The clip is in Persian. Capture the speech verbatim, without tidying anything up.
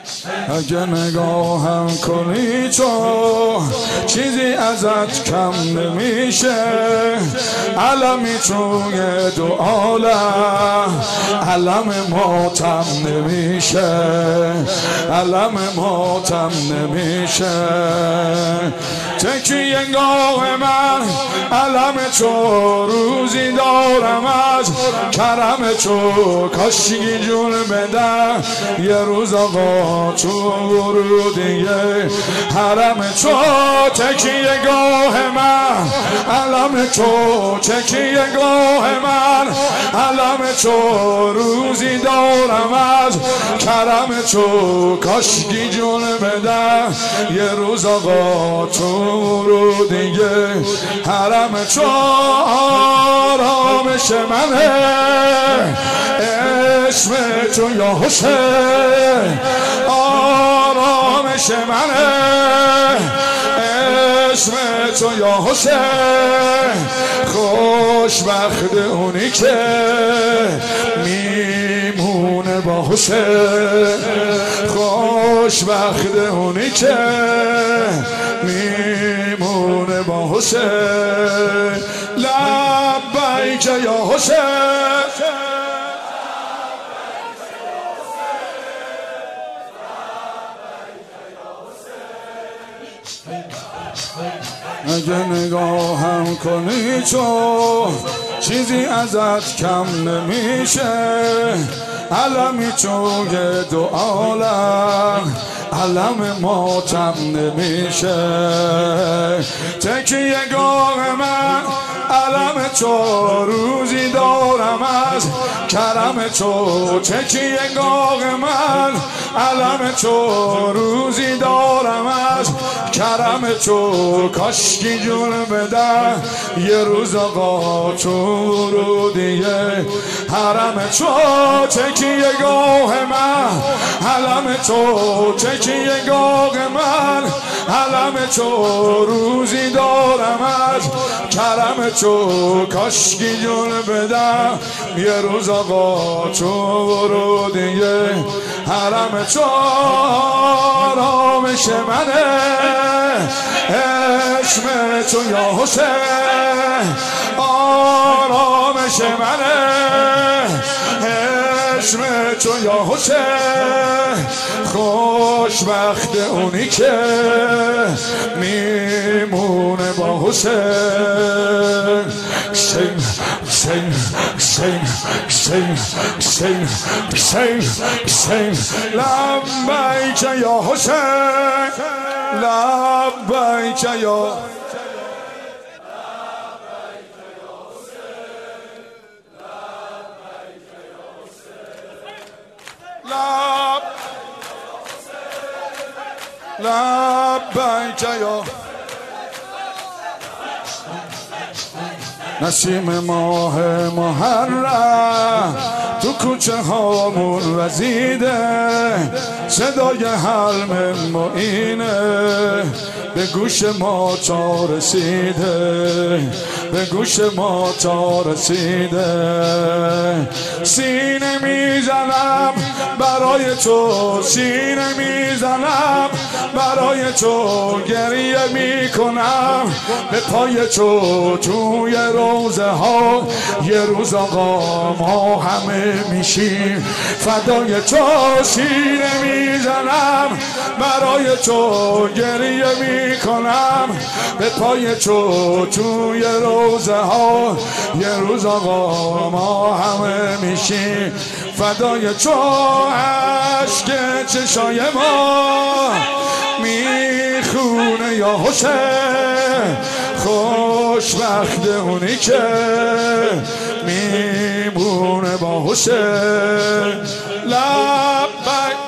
اگه نگاهم کنی تو چیزی ازت کم نمیشه، علمی توی دو عالم علم ماتم نمیشه، علم ماتم نمیشه. تکیه گاه من علم تو، روزی دارم از کرم تو، کاشکی جون بدم یه روز آقا تو ورودیه حرم تو. تکیه گاه من علم تو، تکیه گاه من علم تو، روزی دارم از کرم تو، کاشکی جون بدم یه روز آقا تو ورودیه حرم تو. آرامش منه اسم تو یا حسین، آرامش منه اسم تو یا حسین. خوشبخت اونی که میمونه با حسین، خوشبخت اونی که میمونه با حسین. لبیک یا حسین، اگه نگاهم کنی تو چیزی ازت کم نمیشه، علمی توی دو عالم علم ماتم نمیشه. تکیه گاه من علم تو، روزی دارم از کرم تو، تکیه گاه من علم تو، روزی دارم از کرم تو، کاشکی جون بدم یه روز آقا تو ورودیه حرم تو. تکیه گاه من علم تو، تکیه گاه من علم تو، روزی دارم از کرم تو، کاشکی جون بدم یه روز آقا تو ورودیه حرم تو. آرامش منه اسم تو یا حسین، آرامش منه اسم تو یا حسین. خوشبخت اونی که میمونه با حسین. حسین حسین حسین حسین حسین حسین حسین. لبیک یا حسین، لبیک یا لب لبیک یا نسیم ماه محرم تو کوچه هامون وزیده، صدای حلم معینه به گوش ما تا رسیده، به گوش ما تا رسیده. سینه میزنم برای تو، سینه میزنم برای تو، گریه میکنم به پای تو توی روزه ها. یه روز آقا ما همه میشیم فدای تو. سینه میزنم برای تو، گریه میکنم به پای تو توی روزه ها. یه روز آقا ما همه میشیم فدای تو. عشق چشای ما میخونه یا حسین، خوشبخت اونی که میمونه با حسین. لبیک